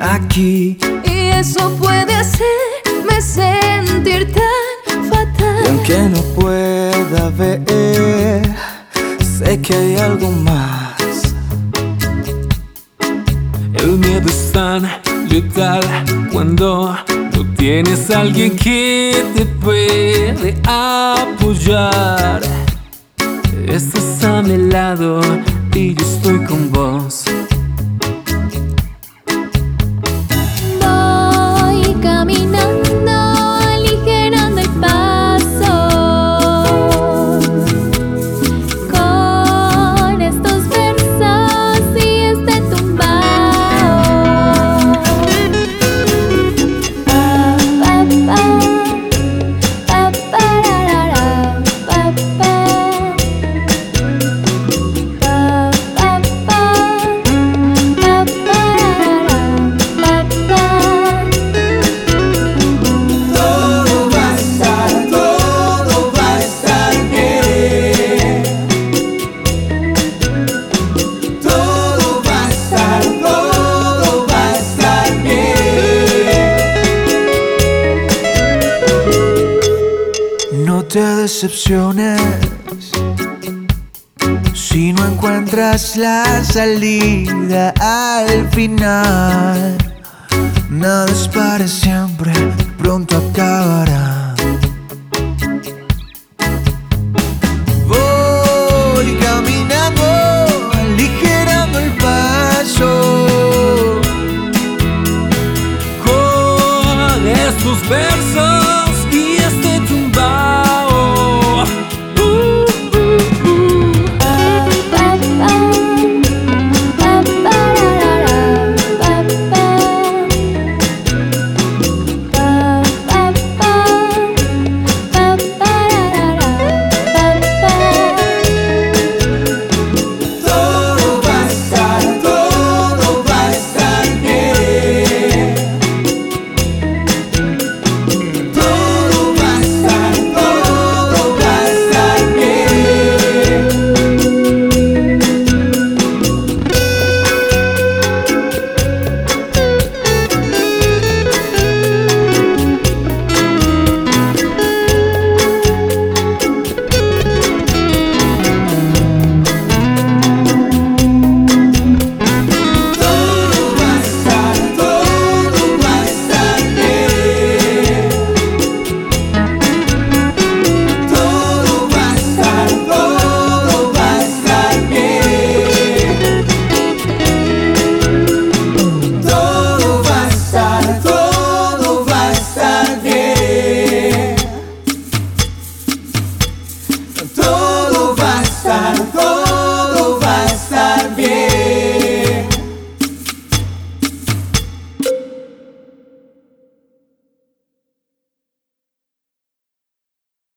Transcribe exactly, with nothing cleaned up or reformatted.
aquí. Y eso puede hacerme sentir tan fatal. Y aunque no pueda ver, sé que hay algo más. El miedo es tan letal cuando no tienes a alguien que te puede apoyar. Estás a mi lado y yo estoy con vos. Voy caminando, aligerando el paso, con estos versos y este tumbao. Pa, pa, pa, pa, pararara, pa, pa. No te decepciones si no encuentras la salida al final. Nada es para siempre, pronto acabará. Voy caminando, aligerando el paso, Con estos versos y este tumbao. Uh, uh, uh. Pa, pa, pa, pararara, pa, pa. Pa, pa, pa, pa, pararara, pa, pa. todo va a estar, todo va a estar bien. Todo va a estar, todo va a estar bien. Todo va a estar, todo va a estar bien. Todo va a estar, todo va a estar bien. Todo va a estar, todo va a estar bien. Todo